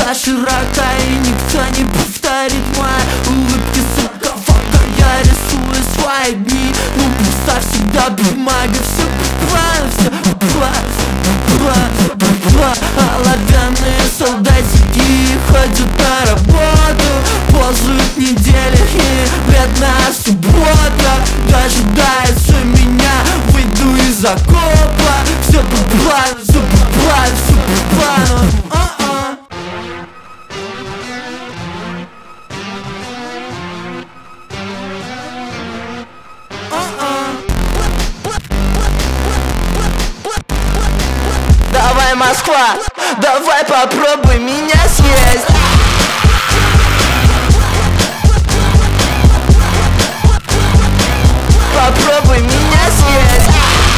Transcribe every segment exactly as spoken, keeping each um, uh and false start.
улыбка широка, и никто не повторит мои улыбки, сука, фака. Я рисую свои дни, ну пуста всегда бумага. Все по плану, все по плану, все по плану, все по плану. Оловянные солдатики ходят на работу, ползают недели и вредная суббота. Дожидается меня, выйду из окопа. Все по плану, все по плану, все по плану. А-а. А-а. Давай, Москва, давай попробуй меня съесть. Попробуй меня съесть.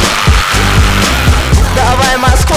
Давай, Москва.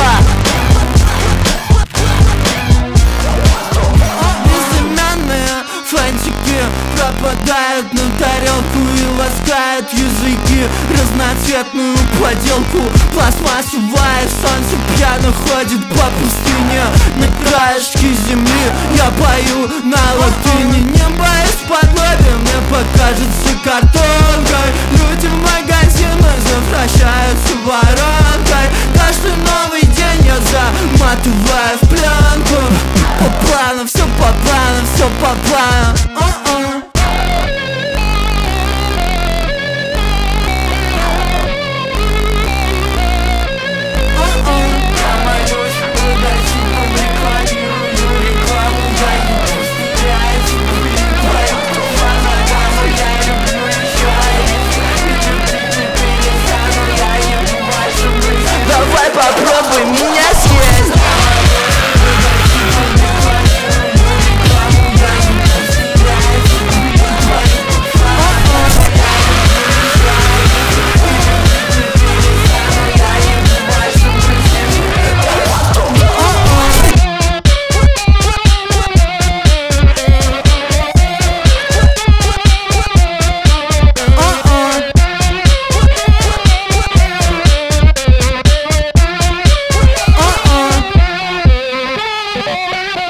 Безымянные фантики пропадают на тарелку и ласкают языки. Разноцветную поделку пластмассовая, солнце пьяно ходит по пустыне. На краешке земли я пою на латыни. Небо из-под лоби мне покажется картонкой. Люди в магазинах завращаются воронкой. Каждый новый день я заматываю в пленку. По плану, все по плану, все по плану. А-а. Давай попробуй меня съесть. Yeah.